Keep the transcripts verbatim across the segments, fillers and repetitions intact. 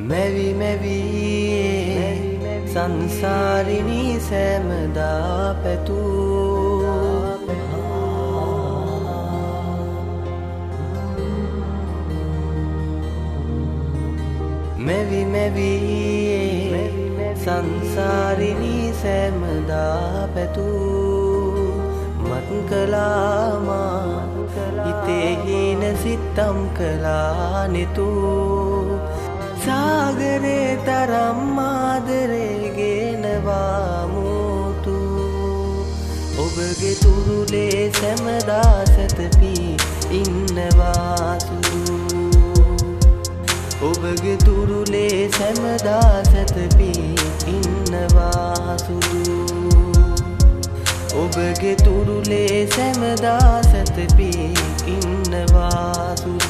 මෙවි මෙවි සංසාරිනී සෑමදා පැතූ මෙවි මෙවි සංසාරිනී සෑමදා පැතූ මත් කළා මා හිතේ හීන සිතම් කළා නෙතූ सागरे तरम आदरे गेनवा मुतु ඔබගේ තුරුලේ සැමදා සැතපී ඉන්නවා සුදු ඔබගේ තුරුලේ සැමදා සැතපී ඉන්නවා සුදු ඔබගේ තුරුලේ සැමදා සැතපී ඉන්නවා සුදු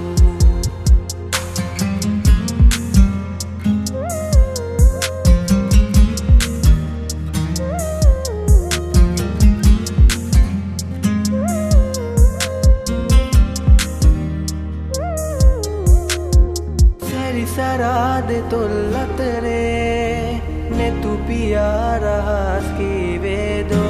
सराद तोल्लतरे ने तू पिया रहस की वेदो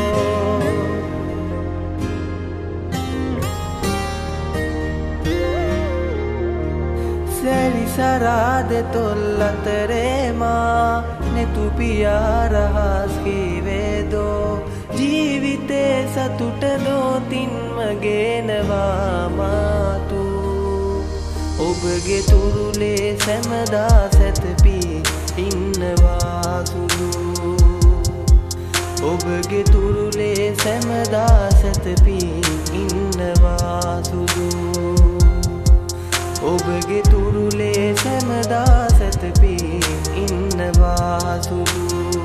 सरी सराद तोल्लतरे माँ ने तू पिया रहस की वेदो जीविते सतुट दो तिन मगेनवा मातू ඔබගේ තුරුලේ සැමදා සැතපී ඉන්නවා සුදු ඔබගේ තුරුලේ සැමදා සැතපී ඉන්නවා සුදු ඔබගේ තුරුලේ සැමදා සැතපී ඉන්නවා සුදු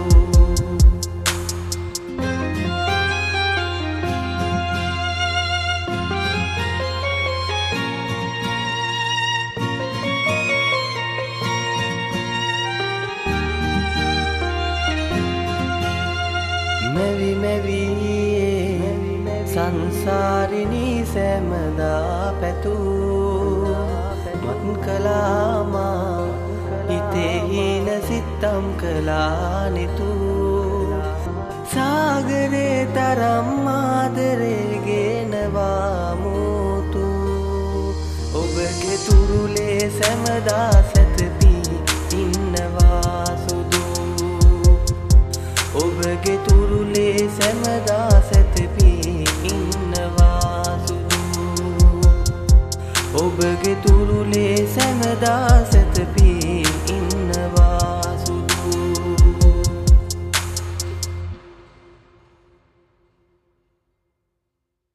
මෙවි මෙවි සංසාරිනී සෑමදා පැතූ මත් කළා මා හිතේ හීන සිතම් කළා නෙතූ සාගරේ තරම් ආදරේ ගෙනවා මුතු ඔබගේ තුරුලේ සෑමදා සැතපී ඉන්නවා සුදු ඔබගේ තුරුලේ සැමදා සැතපී ඉන්නවා සුදු ඔබගේ තුරුලේ සැමදා